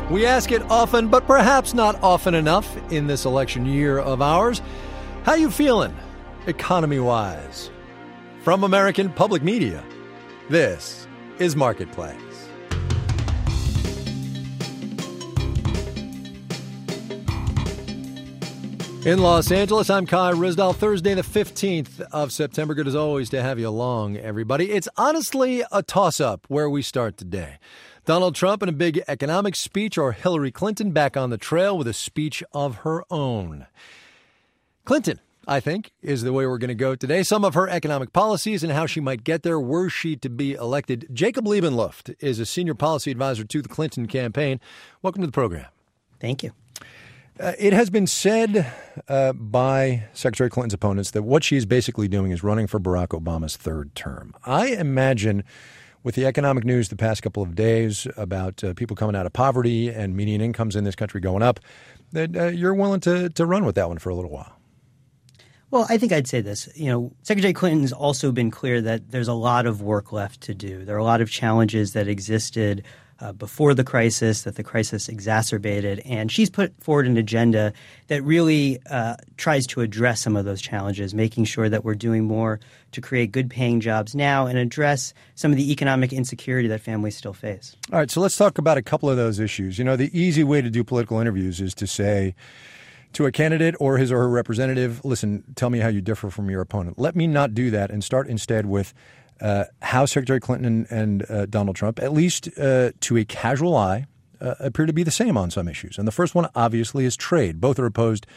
We ask it often, but perhaps not often enough in this election year of ours. How you feeling, economy-wise? From American Public Media, this is Marketplace. In Los Angeles, I'm Kai Ryssdal. Thursday, the 15th of September. Good as always to have you along, everybody. It's honestly a toss-up where we start today. Donald Trump in a big economic speech, or Hillary Clinton back on the trail with a speech of her own. Clinton, I think, is the way we're going to go today. Some of her economic policies and how she might get there were she to be elected. Jacob Liebenluft is a senior policy advisor to the Clinton campaign. Welcome to the program. Thank you. It has been said by Secretary Clinton's opponents that what she's basically doing is running for Barack Obama's third term. I imagine with the economic news the past couple of days about people coming out of poverty and median incomes in this country going up, that you're willing to run with that one for a little while. Well, I think I'd say this. Secretary Clinton's also been clear that there's a lot of work left to do. There are a lot of challenges that existed before the crisis, that the crisis exacerbated, and she's put forward an agenda that really tries to address some of those challenges, making sure that we're doing more to create good-paying jobs now and address some of the economic insecurity that families still face. All right, so let's talk about a couple of those issues. The easy way to do political interviews is to say to a candidate or his or her representative, listen, tell me how you differ from your opponent. Let me not do that and start instead with how Secretary Clinton and Donald Trump, at least to a casual eye, appear to be the same on some issues. And the first one, obviously, is trade. Both are opposed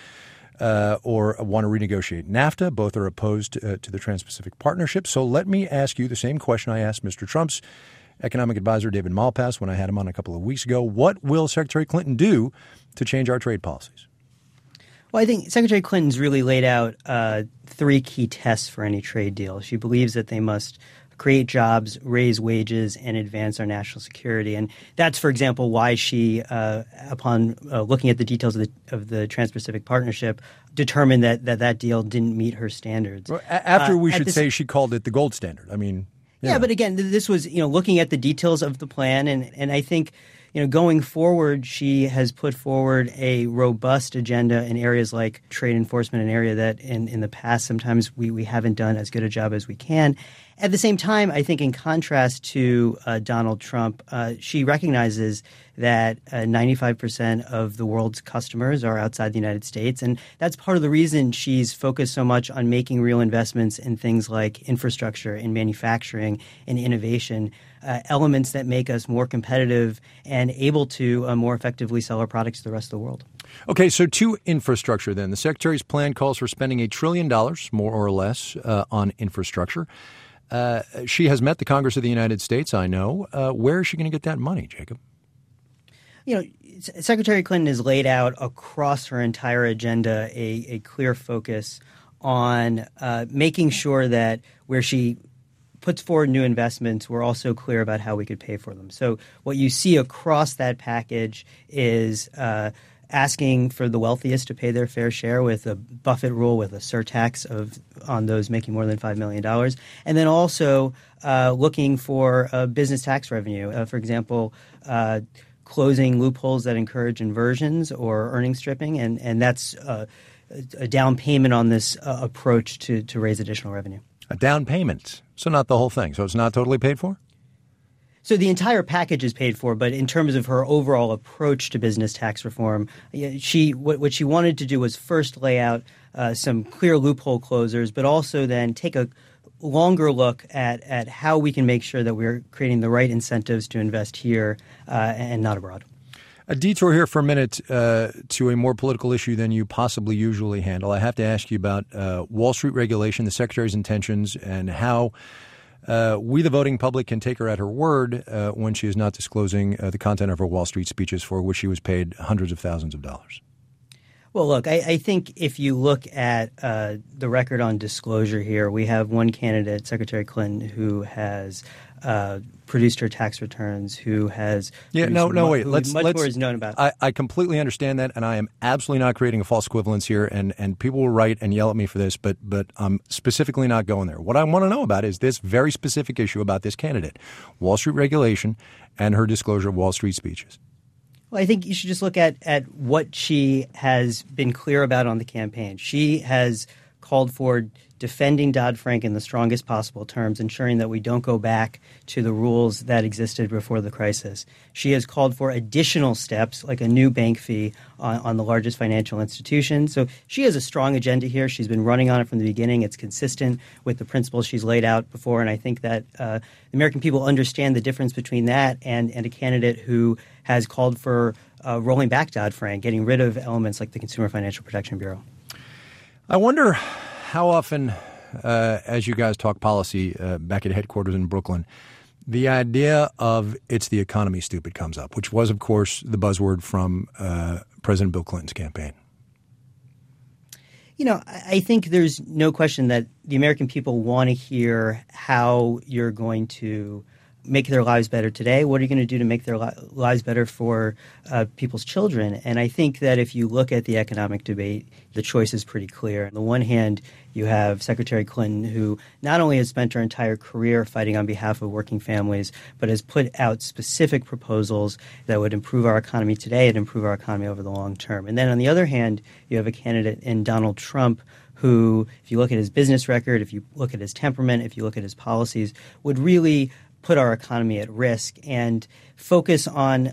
or want to renegotiate NAFTA. Both are opposed to the Trans-Pacific Partnership. So let me ask you the same question I asked Mr. Trump's economic advisor, David Malpass, when I had him on a couple of weeks ago. What will Secretary Clinton do to change our trade policies? Well, I think Secretary Clinton's really laid out three key tests for any trade deal. She believes that they must create jobs, raise wages, and advance our national security. And that's, for example, why she, upon looking at the details of the Trans-Pacific Partnership, determined that deal didn't meet her standards. After we should say she called it the gold standard. I mean, yeah, but again, this was looking at the details of the plan, and I think going forward, she has put forward a robust agenda in areas like trade enforcement, an area that in the past sometimes we haven't done as good a job as we can. At the same time, I think in contrast to Donald Trump, she recognizes that 95% of the world's customers are outside the United States. And that's part of the reason she's focused so much on making real investments in things like infrastructure, in manufacturing, and innovation, elements that make us more competitive and able to more effectively sell our products to the rest of the world. Okay, so to infrastructure then. The Secretary's plan calls for spending $1 trillion, more or less, on infrastructure. She has met the Congress of the United States, I know. Where is she going to get that money, Jacob? Secretary Clinton has laid out across her entire agenda a clear focus on making sure that where she puts forward new investments, we're also clear about how we could pay for them. So what you see across that package is asking for the wealthiest to pay their fair share with a Buffett rule, with a surtax on those making more than $5 million. And then also looking for business tax revenue. For example, closing loopholes that encourage inversions or earnings stripping. And that's a down payment on this approach to raise additional revenue. A down payment. So not the whole thing. So it's not totally paid for? So the entire package is paid for, but in terms of her overall approach to business tax reform, what she wanted to do was first lay out some clear loophole closers, but also then take a longer look at how we can make sure that we're creating the right incentives to invest here and not abroad. A detour here for a minute to a more political issue than you possibly usually handle. I have to ask you about Wall Street regulation, the Secretary's intentions, and how we, the voting public, can take her at her word when she is not disclosing the content of her Wall Street speeches for which she was paid hundreds of thousands of dollars. Well, look, I think if you look at the record on disclosure here, we have one candidate, Secretary Clinton, who has produced her tax returns, who has wait. Much more is known about. I completely understand that, and I am absolutely not creating a false equivalence here. And people will write and yell at me for this, but I'm specifically not going there. What I want to know about is this very specific issue about this candidate, Wall Street regulation, and her disclosure of Wall Street speeches. Well, I think you should just look at what she has been clear about on the campaign. She has called for defending Dodd-Frank in the strongest possible terms, ensuring that we don't go back to the rules that existed before the crisis. She has called for additional steps, like a new bank fee on the largest financial institution. So she has a strong agenda here. She's been running on it from the beginning. It's consistent with the principles she's laid out before, and I think that the American people understand the difference between that and a candidate who has called for rolling back Dodd-Frank, getting rid of elements like the Consumer Financial Protection Bureau. I wonder how often, as you guys talk policy back at headquarters in Brooklyn, the idea of "it's the economy, stupid" comes up, which was, of course, the buzzword from President Bill Clinton's campaign. You know, I think there's no question that the American people want to hear how you're going to make their lives better today. What are you going to do to make their lives better for people's children? And I think that if you look at the economic debate, the choice is pretty clear. On the one hand, you have Secretary Clinton, who not only has spent her entire career fighting on behalf of working families, but has put out specific proposals that would improve our economy today and improve our economy over the long term. And then on the other hand, you have a candidate in Donald Trump who, if you look at his business record, if you look at his temperament, if you look at his policies, would really put our economy at risk and focus on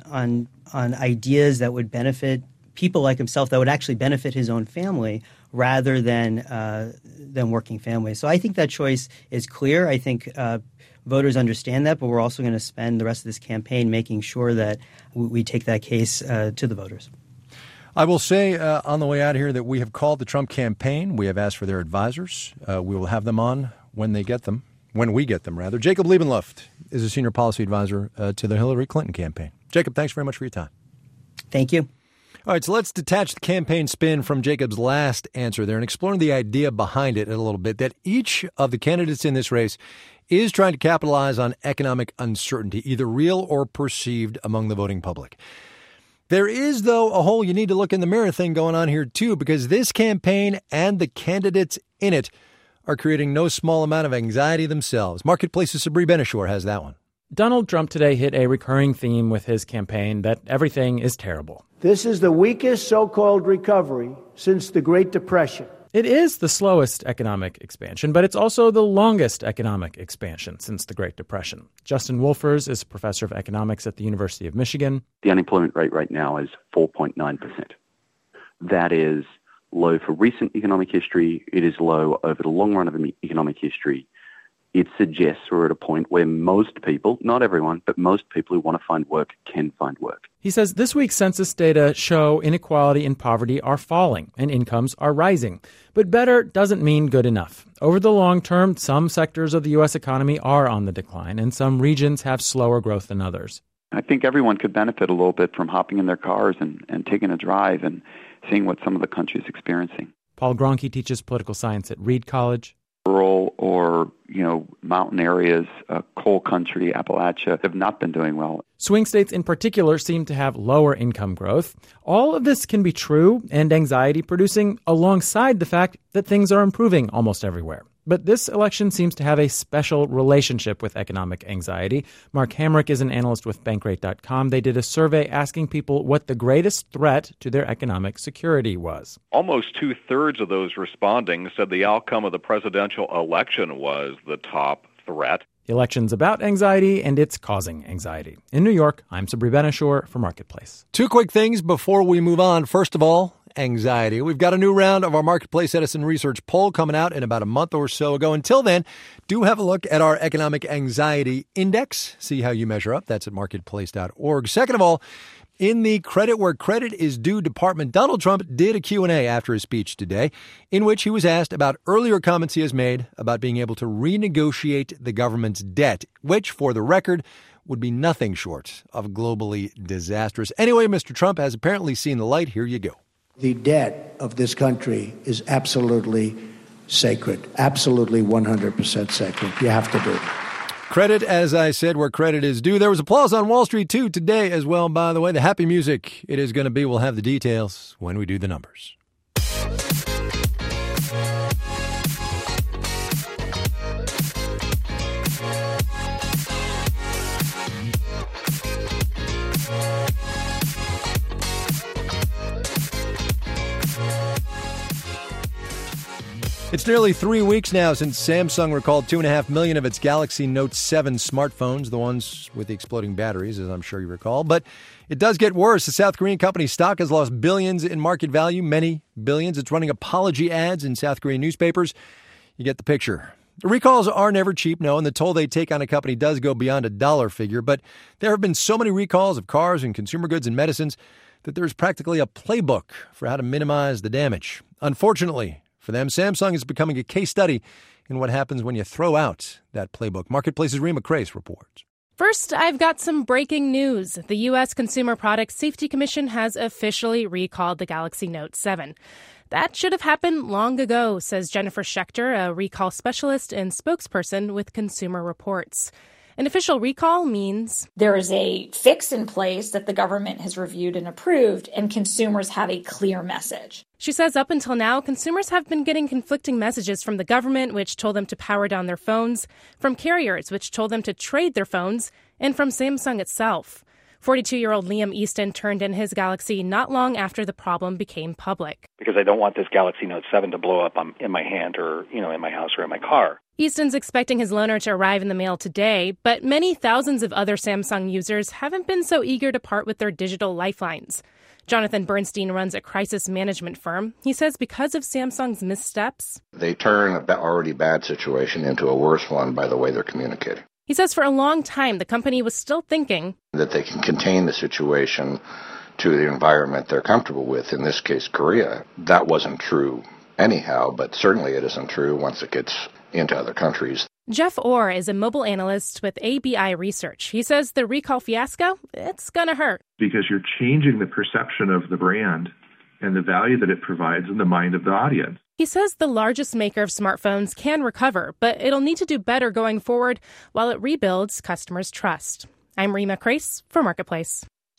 ideas that would benefit people like himself, that would actually benefit his own family rather than working families. So I think that choice is clear. I think voters understand that, but we're also going to spend the rest of this campaign making sure that we take that case to the voters. I will say on the way out here that we have called the Trump campaign. We have asked for their advisors. We will have them on when we get them. Jacob Liebenluft is a senior policy advisor to the Hillary Clinton campaign. Jacob, thanks very much for your time. Thank you. All right, so let's detach the campaign spin from Jacob's last answer there and explore the idea behind it a little bit, that each of the candidates in this race is trying to capitalize on economic uncertainty, either real or perceived, among the voting public. There is, though, a whole you need to look in the mirror thing going on here, too, because this campaign and the candidates in it are creating no small amount of anxiety themselves. Marketplace's Sabri Benishore has that one. Donald Trump today hit a recurring theme with his campaign that everything is terrible. This is the weakest so-called recovery since the Great Depression. It is the slowest economic expansion, but it's also the longest economic expansion since the Great Depression. Justin Wolfers is a professor of economics at the University of Michigan. The unemployment rate right now is 4.9%. That is low for recent economic history. It is low over the long run of economic history. It suggests we're at a point where most people, not everyone, but most people who want to find work can find work. He says this week's census data show inequality and poverty are falling and incomes are rising. But better doesn't mean good enough. Over the long term, some sectors of the U.S. economy are on the decline, and some regions have slower growth than others. I think everyone could benefit a little bit from hopping in their cars and taking a drive and seeing what some of the country is experiencing. Paul Gronke teaches political science at Reed College. Rural or, mountain areas, coal country, Appalachia, have not been doing well. Swing states in particular seem to have lower income growth. All of this can be true and anxiety-producing alongside the fact that things are improving almost everywhere. But this election seems to have a special relationship with economic anxiety. Mark Hamrick is an analyst with Bankrate.com. They did a survey asking people what the greatest threat to their economic security was. Almost two-thirds of those responding said the outcome of the presidential election was the top threat. The election's about anxiety, and it's causing anxiety. In New York, I'm Sabri Benishore for Marketplace. Two quick things before we move on. First of all, anxiety. We've got a new round of our Marketplace Edison Research poll coming out in about a month or so ago. Until then, do have a look at our Economic Anxiety Index. See how you measure up. That's at marketplace.org. Second of all, in the Credit Where Credit is Due department, Donald Trump did a Q&A after his speech today, in which he was asked about earlier comments he has made about being able to renegotiate the government's debt, which, for the record, would be nothing short of globally disastrous. Anyway, Mr. Trump has apparently seen the light. Here you go. The debt of this country is absolutely sacred, absolutely 100% sacred. You have to do it. Credit, as I said, where credit is due. There was applause on Wall Street, too, today as well, by the way. The happy music it is going to be. We'll have the details when we do the numbers. It's nearly 3 weeks now since Samsung recalled 2.5 million of its Galaxy Note 7 smartphones, the ones with the exploding batteries, as I'm sure you recall. But it does get worse. The South Korean company's stock has lost billions in market value, many billions. It's running apology ads in South Korean newspapers. You get the picture. The recalls are never cheap, no, and the toll they take on a company does go beyond a dollar figure. But there have been so many recalls of cars and consumer goods and medicines that there's practically a playbook for how to minimize the damage. Unfortunately for them, Samsung is becoming a case study in what happens when you throw out that playbook. Marketplace's Rima Crace reports. First, I've got some breaking news. The U.S. Consumer Product Safety Commission has officially recalled the Galaxy Note 7. That should have happened long ago, says Jennifer Schechter, a recall specialist and spokesperson with Consumer Reports. An official recall means there is a fix in place that the government has reviewed and approved, and consumers have a clear message. She says up until now, consumers have been getting conflicting messages from the government, which told them to power down their phones, from carriers, which told them to trade their phones, and from Samsung itself. 42-year-old Liam Easton turned in his Galaxy not long after the problem became public. Because I don't want this Galaxy Note 7 to blow up in my hand or, in my house or in my car. Easton's expecting his loaner to arrive in the mail today, but many thousands of other Samsung users haven't been so eager to part with their digital lifelines. Jonathan Bernstein runs a crisis management firm. He says because of Samsung's missteps, they turn an already bad situation into a worse one by the way they're communicating. He says for a long time, the company was still thinking that they can contain the situation to the environment they're comfortable with, in this case, Korea. That wasn't true anyhow, but certainly it isn't true once it gets into other countries. Jeff Orr is a mobile analyst with ABI Research. He says the recall fiasco, it's going to hurt. Because you're changing the perception of the brand and the value that it provides in the mind of the audience. He says the largest maker of smartphones can recover, but it'll need to do better going forward while it rebuilds customers' trust. I'm Rima Crace for Marketplace.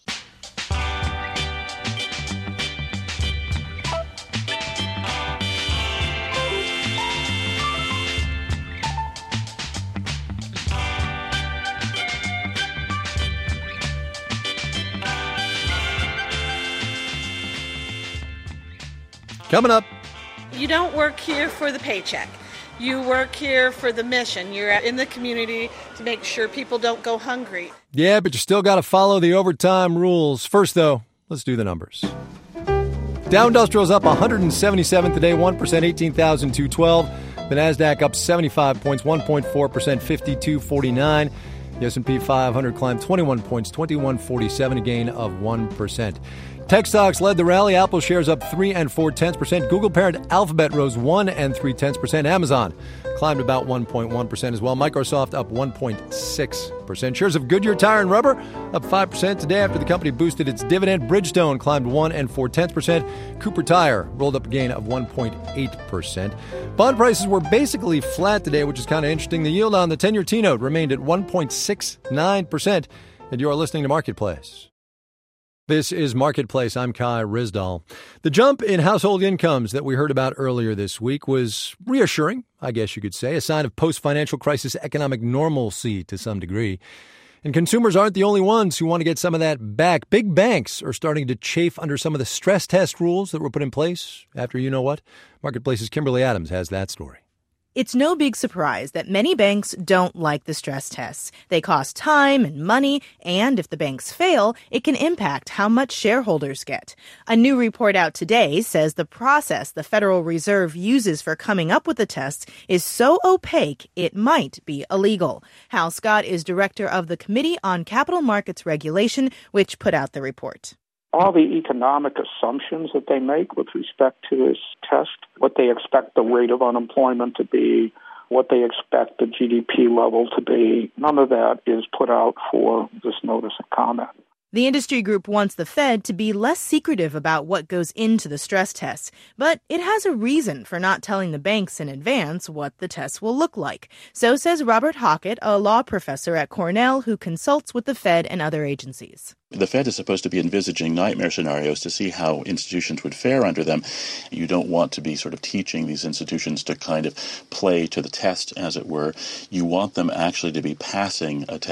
Coming up. You don't work here for the paycheck. You work here for the mission. You're in the community to make sure people don't go hungry. Yeah, but you still got to follow the overtime rules. First, though, let's do the numbers. Dow Industrial's up 177 today, 1%, 18,212. The NASDAQ up 75 points, 1.4%, 5249. The S&P 500 climbed 21 points, 2147, a gain of 1%. Tech stocks led the rally. Apple shares up 3 4/10%. Google parent Alphabet rose 1 3/10%. Amazon climbed about 1.1% as well. Microsoft up 1.6%. Shares of Goodyear Tire and Rubber up 5% today after the company boosted its dividend. Bridgestone climbed 1 4/10%. Cooper Tire rolled up a gain of 1.8%. Bond prices were basically flat today, which is kind of interesting. The yield on the 10-year T-note remained at 1.69%. And you are listening to Marketplace. This is Marketplace. I'm Kai Rizdal. The jump in household incomes that we heard about earlier this week was reassuring, I guess you could say, a sign of post-financial crisis economic normalcy to some degree. And consumers aren't the only ones who want to get some of that back. Big banks are starting to chafe under some of the stress test rules that were put in place after you know what. Marketplace's Kimberly Adams has that story. It's no big surprise that many banks don't like the stress tests. They cost time and money, and if the banks fail, it can impact how much shareholders get. A new report out today says the process the Federal Reserve uses for coming up with the tests is so opaque it might be illegal. Hal Scott is director of the Committee on Capital Markets Regulation, which put out the report. All the economic assumptions that they make with respect to this test, what they expect the rate of unemployment to be, what they expect the GDP level to be, none of that is put out for this notice and comment. The industry group wants the Fed to be less secretive about what goes into the stress tests, but it has a reason for not telling the banks in advance what the tests will look like. So says Robert Hockett, a law professor at Cornell who consults with the Fed and other agencies. The Fed is supposed to be envisaging nightmare scenarios to see how institutions would fare under them. You don't want to be sort of teaching these institutions to kind of play to the test, as it were. You want them actually to be passing a test.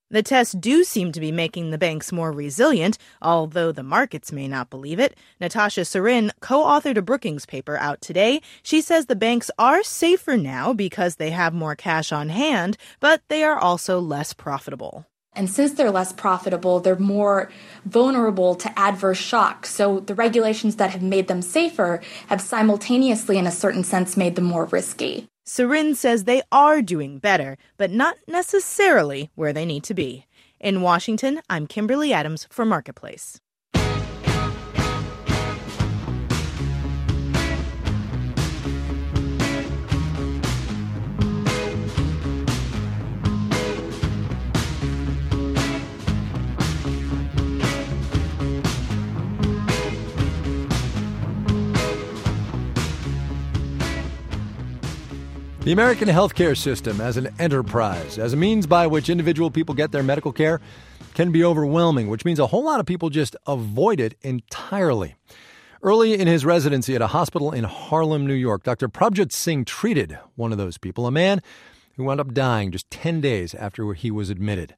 The tests do seem to be making the banks more resilient, although the markets may not believe it. Natasha Sorin co-authored a Brookings paper out today. She says the banks are safer now because they have more cash on hand, but they are also less profitable. And since they're less profitable, they're more vulnerable to adverse shocks. So the regulations that have made them safer have simultaneously, in a certain sense, made them more risky. Sorin says they are doing better, but not necessarily where they need to be. In Washington, I'm Kimberly Adams for Marketplace. The American healthcare system as an enterprise, as a means by which individual people get their medical care, can be overwhelming, which means a whole lot of people just avoid it entirely. Early in his residency at a hospital in Harlem, New York, Dr. Prabhat Singh treated one of those people, a man who wound up dying just 10 days after he was admitted.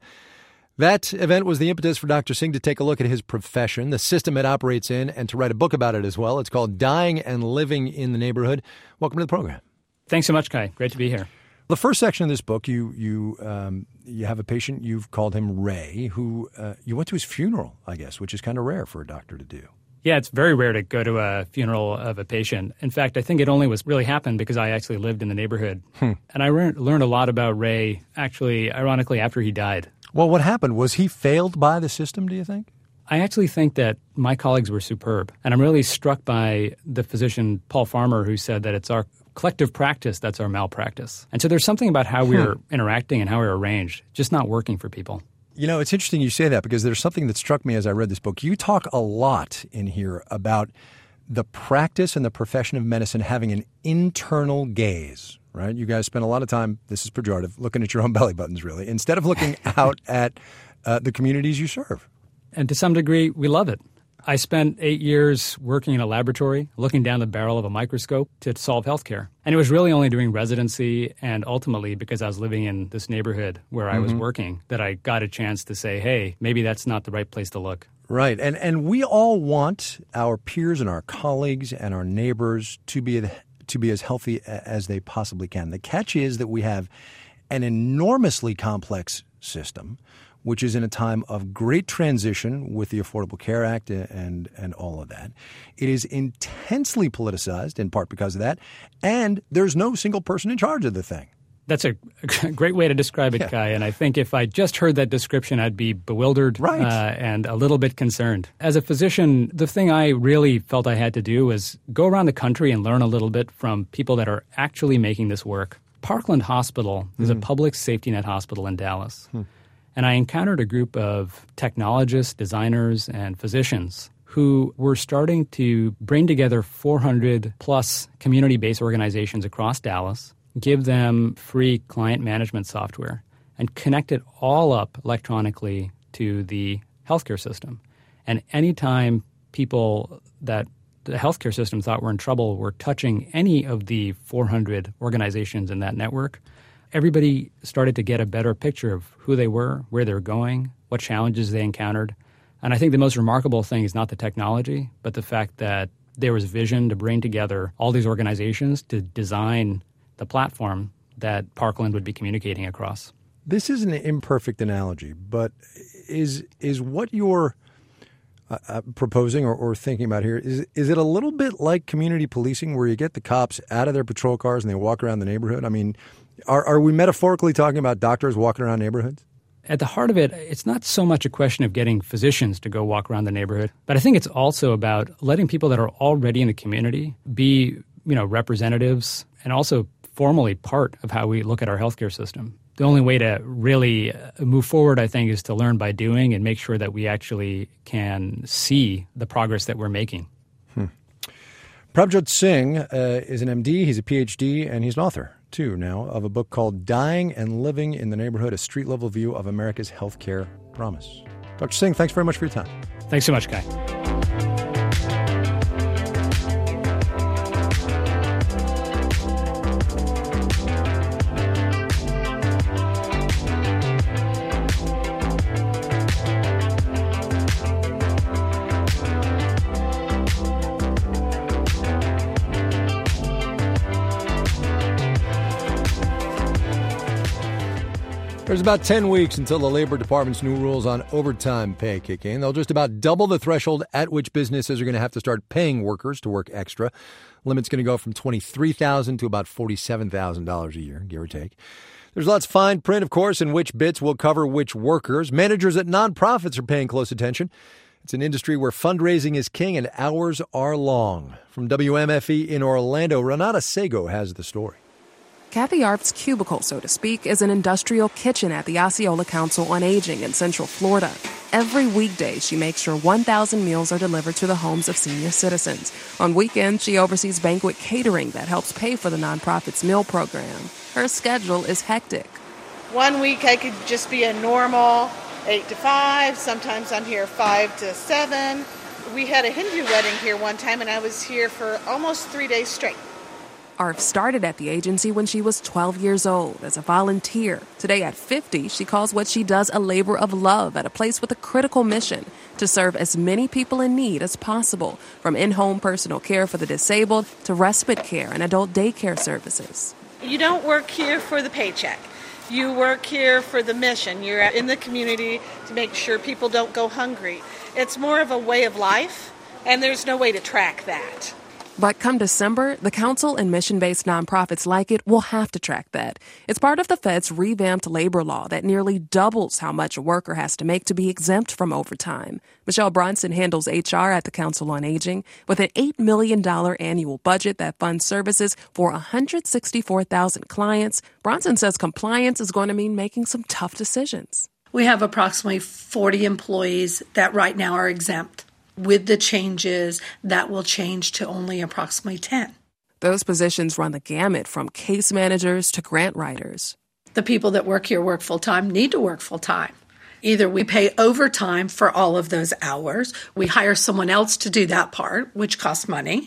That event was the impetus for Dr. Singh to take a look at his profession, the system it operates in, and to write a book about it as well. It's called Dying and Living in the Neighborhood. Welcome to the program. Thanks so much, Kai. Great to be here. The first section of this book, you have a patient, you've called him Ray, who you went to his funeral, I guess, which is kind of rare for a doctor to do. Yeah, it's very rare to go to a funeral of a patient. In fact, I think it only was really happened because I actually lived in the neighborhood. And I learned a lot about Ray, actually, ironically, after he died. Well, what happened? Was he failed by the system, do you think? I actually think that my colleagues were superb. And I'm really struck by the physician, Paul Farmer, who said that it's our collective practice that's our malpractice. And so there's something about how we're interacting and how we're arranged just not working for people. You know, it's interesting you say that because there's something that struck me as I read this book. You talk a lot in here about the practice and the profession of medicine having an internal gaze, right? You guys spend a lot of time, this is pejorative, looking at your own belly buttons, really, instead of looking out at the communities you serve. And to some degree, we love it. I spent 8 years working in a laboratory, looking down the barrel of a microscope to solve healthcare. And it was really only during residency and ultimately because I was living in this neighborhood where I was working that I got a chance to say, hey, maybe that's not the right place to look. Right. And we all want our peers and our colleagues and our neighbors to be as healthy as they possibly can. The catch is that we have an enormously complex system, which is in a time of great transition with the Affordable Care Act and all of that. It is intensely politicized, in part because of that, and there's no single person in charge of the thing. That's a great way to describe it, Kai, and I think if I just heard that description, I'd be bewildered and a little bit concerned. As a physician, the thing I really felt I had to do was go around the country and learn a little bit from people that are actually making this work. Parkland Hospital is a public safety net hospital in Dallas. And I encountered a group of technologists, designers, and physicians who were starting to bring together 400-plus community-based organizations across Dallas, give them free client management software, and connect it all up electronically to the healthcare system. And anytime people that the healthcare system thought were in trouble were touching any of the 400 organizations in that network, everybody started to get a better picture of who they were, where they were going, what challenges they encountered. And I think the most remarkable thing is not the technology, but the fact that there was vision to bring together all these organizations to design the platform that Parkland would be communicating across. This is an imperfect analogy, but is what you're proposing or thinking about here, is it a little bit like community policing where you get the cops out of their patrol cars and they walk around the neighborhood? I mean, are we metaphorically talking about doctors walking around neighborhoods? At the heart of it, it's not so much a question of getting physicians to go walk around the neighborhood, but I think it's also about letting people that are already in the community be, representatives and also formally part of how we look at our healthcare system. The only way to really move forward, I think, is to learn by doing and make sure that we actually can see the progress that we're making. Prabhat Singh is an MD, he's a PhD, and he's an author, too, now, of a book called Dying and Living in the Neighborhood, a street-level view of America's healthcare promise. Dr. Singh, thanks very much for your time. Thanks so much, Kai. There's about 10 weeks until the Labor Department's new rules on overtime pay kick in. They'll just about double the threshold at which businesses are going to have to start paying workers to work extra. Limit's going to go from $23,000 to about $47,000 a year, give or take. There's lots of fine print, of course, in which bits will cover which workers. Managers at nonprofits are paying close attention. It's an industry where fundraising is king and hours are long. From WMFE in Orlando, Renata Sego has the story. Kathy Arp's cubicle, so to speak, is an industrial kitchen at the Osceola Council on Aging in Central Florida. Every weekday, she makes sure 1,000 meals are delivered to the homes of senior citizens. On weekends, she oversees banquet catering that helps pay for the nonprofit's meal program. Her schedule is hectic. 1 week I could just be a normal 8 to 5. Sometimes I'm here 5 to 7. We had a Hindu wedding here one time, and I was here for almost 3 days straight. Arp started at the agency when she was 12 years old as a volunteer. Today at 50, she calls what she does a labor of love at a place with a critical mission to serve as many people in need as possible, from in-home personal care for the disabled to respite care and adult daycare services. You don't work here for the paycheck. You work here for the mission. You're in the community to make sure people don't go hungry. It's more of a way of life, and there's no way to track that. But come December, the council and mission-based nonprofits like it will have to track that. It's part of the Fed's revamped labor law that nearly doubles how much a worker has to make to be exempt from overtime. Michelle Bronson handles HR at the Council on Aging with an $8 million annual budget that funds services for 164,000 clients. Bronson says compliance is going to mean making some tough decisions. We have approximately 40 employees that right now are exempt. With the changes, that will change to only approximately 10. Those positions run the gamut from case managers to grant writers. The people that work here work full-time, need to work full-time. Either we pay overtime for all of those hours, we hire someone else to do that part, which costs money,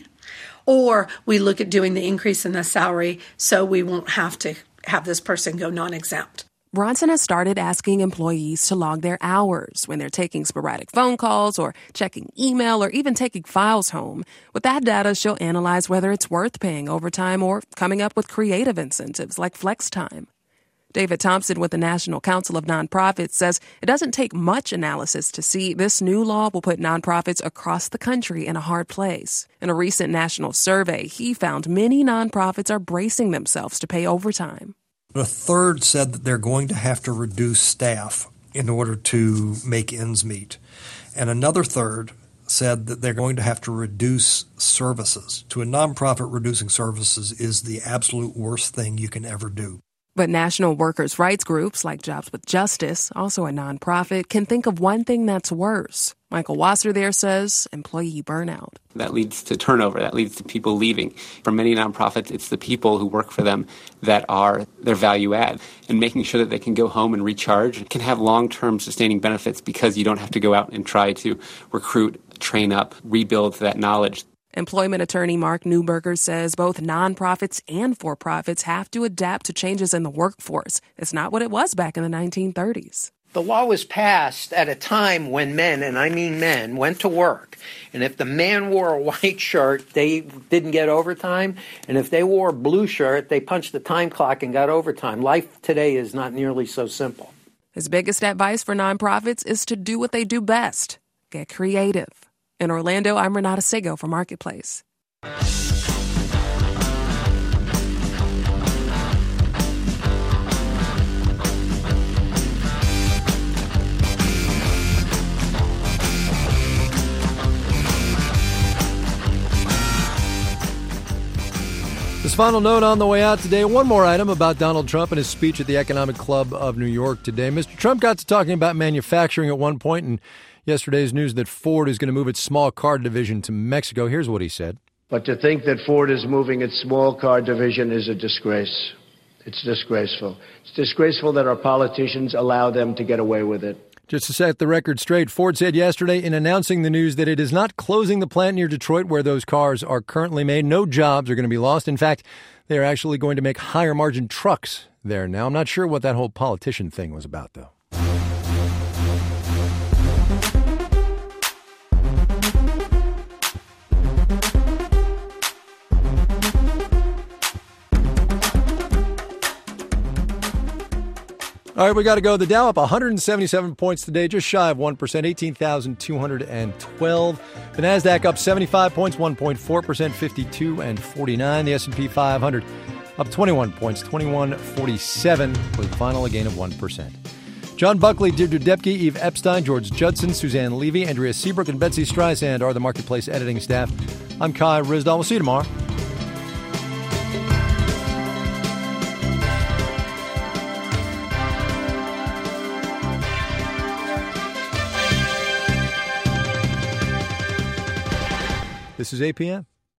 or we look at doing the increase in the salary so we won't have to have this person go non-exempt. Bronson has started asking employees to log their hours when they're taking sporadic phone calls or checking email or even taking files home. With that data, she'll analyze whether it's worth paying overtime or coming up with creative incentives like flex time. David Thompson with the National Council of Nonprofits says it doesn't take much analysis to see this new law will put nonprofits across the country in a hard place. In a recent national survey, he found many nonprofits are bracing themselves to pay overtime. A third said that they're going to have to reduce staff in order to make ends meet. And another third said that they're going to have to reduce services. To a nonprofit, reducing services is the absolute worst thing you can ever do. But national workers' rights groups like Jobs with Justice, also a nonprofit, can think of one thing that's worse. Michael Wasser there says employee burnout. That leads to turnover. That leads to people leaving. For many nonprofits, it's the people who work for them that are their value add. And making sure that they can go home and recharge can have long-term sustaining benefits because you don't have to go out and try to recruit, train up, rebuild that knowledge. Employment attorney Mark Neuberger says both nonprofits and for-profits have to adapt to changes in the workforce. It's not what it was back in the 1930s. The law was passed at a time when men, and I mean men, went to work. And if the man wore a white shirt, they didn't get overtime. And if they wore a blue shirt, they punched the time clock and got overtime. Life today is not nearly so simple. His biggest advice for nonprofits is to do what they do best. Get creative. In Orlando, I'm Renata Sego for Marketplace. This final note on the way out today, one more item about Donald Trump and his speech at the Economic Club of New York today. Mr. Trump got to talking about manufacturing at one point, and yesterday's news that Ford is going to move its small car division to Mexico. Here's what he said. But to think that Ford is moving its small car division is a disgrace. It's disgraceful. It's disgraceful that our politicians allow them to get away with it. Just to set the record straight, Ford said yesterday in announcing the news that it is not closing the plant near Detroit where those cars are currently made. No jobs are going to be lost. In fact, they are actually going to make higher margin trucks there now. I'm not sure what that whole politician thing was about, though. All right, we got to go. The Dow up 177 points today, just shy of 1%, 18,212. The NASDAQ up 75 points, 1.4%, 52 and 49. The S&P 500 up 21 points, 2147, with a final gain of 1%. John Buckley, Deirdre Depke, Eve Epstein, George Judson, Suzanne Levy, Andrea Seabrook, and Betsy Streisand are the Marketplace editing staff. I'm Kai Ryssdal. We'll see you tomorrow. This is APM.